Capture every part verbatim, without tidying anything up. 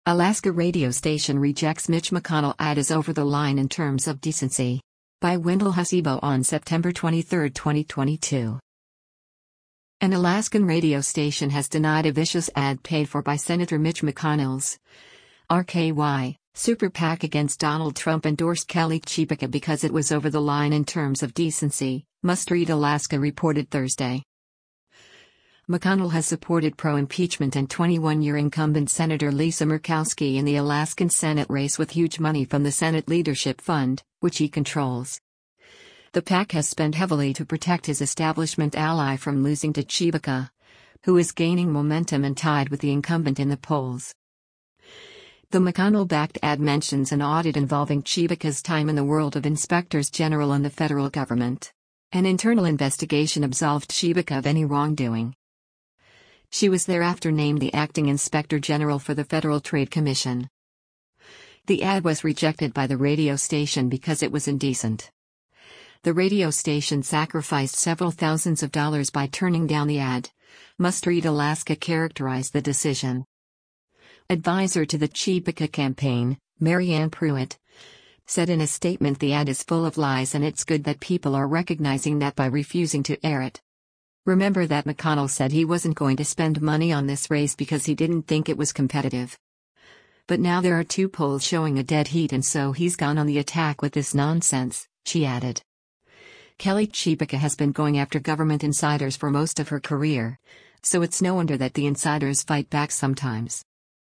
Alaska radio station rejects Mitch McConnell ad as over the line in terms of decency. By Wendell Hasebo on September twenty-third, twenty twenty-two. An Alaskan radio station has denied a vicious ad paid for by Senator Mitch McConnell's R K Y super PAC against Donald Trump endorsed Kelly Tshibaka because it was over the line in terms of decency, Must Read Alaska reported Thursday. McConnell has supported pro-impeachment and twenty-one-year incumbent Senator Lisa Murkowski in the Alaskan Senate race with huge money from the Senate Leadership Fund, which he controls. The PAC has spent heavily to protect his establishment ally from losing to Tshibaka, who is gaining momentum and tied with the incumbent in the polls. The McConnell-backed ad mentions an audit involving Tshibaka's time in the world of inspectors general and the federal government. An internal investigation absolved Tshibaka of any wrongdoing. She was thereafter named the acting inspector general for the Federal Trade Commission. The ad was rejected by the radio station because it was indecent. The radio station sacrificed several thousands of dollars by turning down the ad. Must Read Alaska characterized the decision. Advisor to the Tshibaka campaign, Marianne Pruitt, said in a statement the ad is full of lies and it's good that people are recognizing that by refusing to air it. Remember that McConnell said he wasn't going to spend money on this race because he didn't think it was competitive. But now there are two polls showing a dead heat and so he's gone on the attack with this nonsense, she added. Kelly Tshibaka has been going after government insiders for most of her career, so it's no wonder that the insiders fight back sometimes.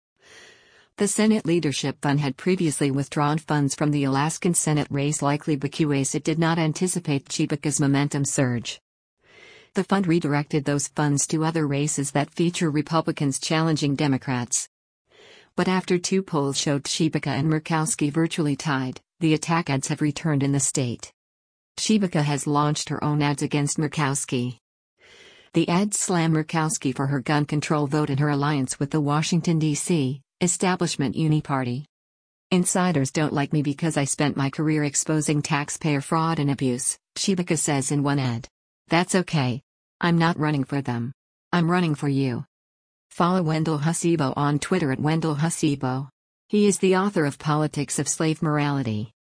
The Senate Leadership Fund had previously withdrawn funds from the Alaskan Senate race likely because it did not anticipate Tshibaka's momentum surge. The fund redirected those funds to other races that feature Republicans challenging Democrats. But after two polls showed Tshibaka and Murkowski virtually tied, the attack ads have returned in the state. Tshibaka has launched her own ads against Murkowski. The ads slam Murkowski for her gun control vote and her alliance with the Washington, D C establishment Uni-Party. Insiders don't like me because I spent my career exposing taxpayer fraud and abuse, Tshibaka says in one ad. That's okay. I'm not running for them. I'm running for you. Follow Wendell Hasebo on Twitter at Wendell Hasebo. He is the author of Politics of Slave Morality.